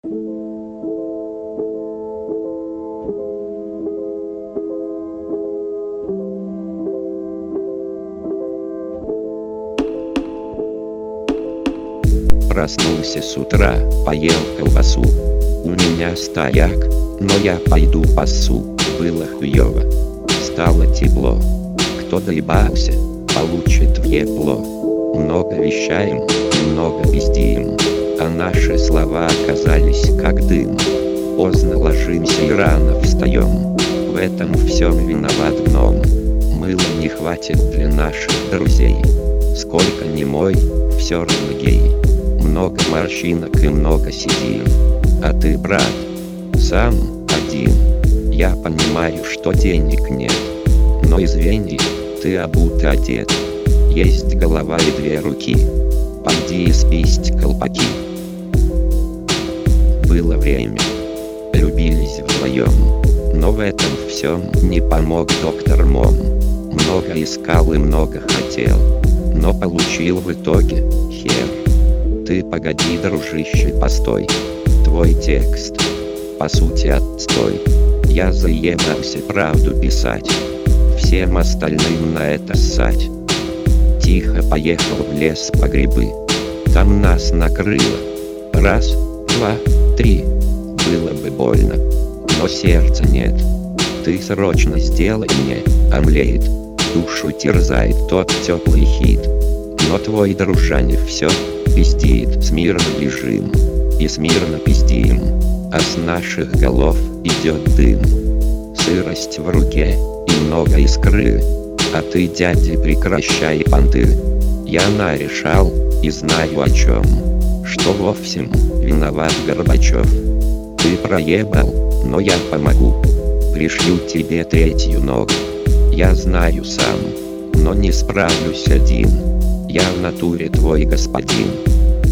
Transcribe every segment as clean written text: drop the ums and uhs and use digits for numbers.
Проснулся с утра, поел колбасу. У меня стояк, но я пойду пасу. Было хуёво, стало тепло. Кто доебался, получит в ебло. Много вещаем, много пиздим, а наши слова оказались как дым. Поздно ложимся и рано встаем, в этом всем виноват гном. Мыла не хватит для наших друзей, сколько ни мой, все равно гей. Много морщинок и много седин, а ты, брат, сам один. Я понимаю, что денег нет, но извини, ты обут и одет. Есть голова и две руки, пойди и списть колпаки. Было время, любились вдвоем, но в этом всем не помог доктор Мом. Много искал и много хотел, но получил в итоге хер. Ты погоди, дружище, постой, твой текст по сути отстой. Я заебался правду писать, всем остальным на это ссать. Тихо поехал в лес по грибы, там нас накрыло. Раз, два, три, было бы больно, но сердца нет. Ты срочно сделай мне омлет, душу терзает тот теплый хит. Но твой дружане все пиздит. Смирно лежим и смирно пиздим, а с наших голов идет дым. Сырость в руке и много искры, а ты, дядя, прекращай понты. Я нарешал и знаю о чем, что вовсе виноват Горбачев. Ты проебал, но я помогу, пришлю тебе третью ногу. Я знаю сам, но не справлюсь один, я в натуре твой господин.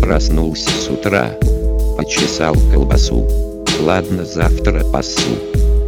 Проснулся с утра, почесал колбасу, ладно, завтра пасу.